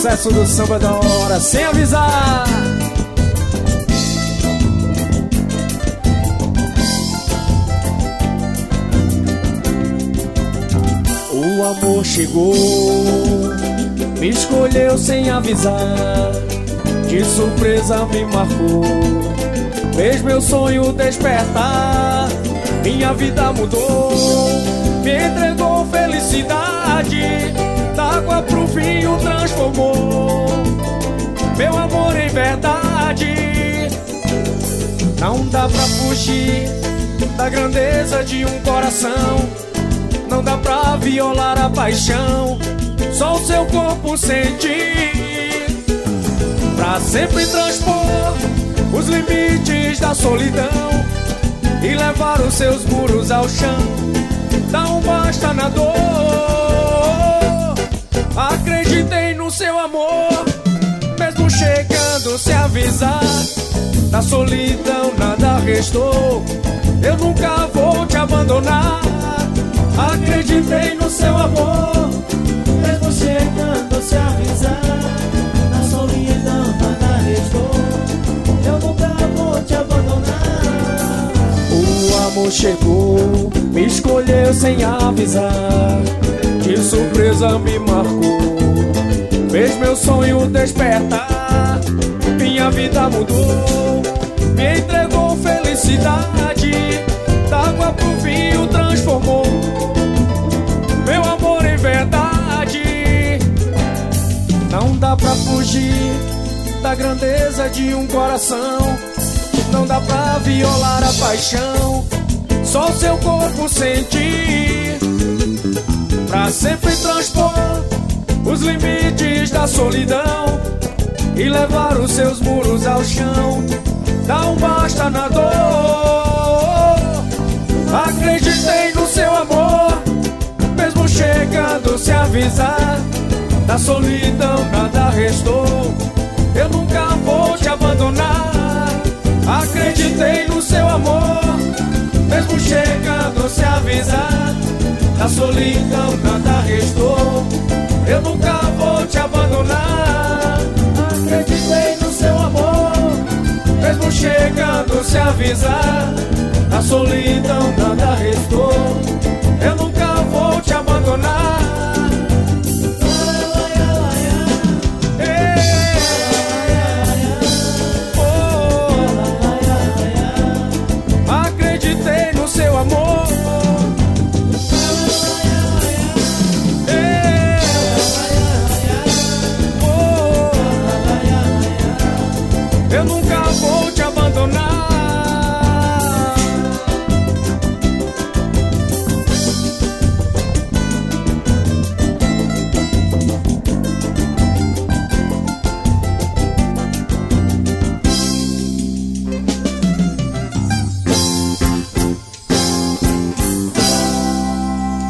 sucesso do samba da hora, sem avisar. O amor chegou, me escolheu sem avisar, de surpresa me marcou, fez meu sonho despertar. Minha vida mudou, me entregou felicidade, da água pro vinho transformou meu amor em verdade. Não dá pra fugir da grandeza de um coração, não dá pra violar a paixão, só o seu corpo sentir, pra sempre transpor os limites da solidão e levar os seus muros ao chão. Dá um basta na dor, acreditei no seu amor, mesmo chegando sem avisar. Da solidão nada restou, eu nunca vou te abandonar. Acreditei no seu amor, mesmo chegando sem avisar. Da solidão nada restou, eu nunca vou te abandonar. O amor chegou, me escolheu sem avisar, de surpresa me marcou, fez meu sonho despertar. Minha vida mudou, me entregou felicidade, da água pro vinho transformou meu amor em verdade. Não dá pra fugir da grandeza de um coração, não dá pra violar a paixão, só o seu corpo sentir, pra sempre transpor os limites da solidão e levar os seus muros ao chão. Dá um basta na dor, acreditei no seu amor, mesmo chegando sem avisar. Da solidão nada restou, eu nunca vou te abandonar. Acreditei no seu amor, mesmo chegando sem avisar. Da solidão nada restou, eu nunca vou te abandonar. Acreditei no seu amor, mesmo chegando sem avisar. Da solidão nada restou, eu nunca vou te abandonar. Acreditei no seu amor, eu nunca vou te abandonar.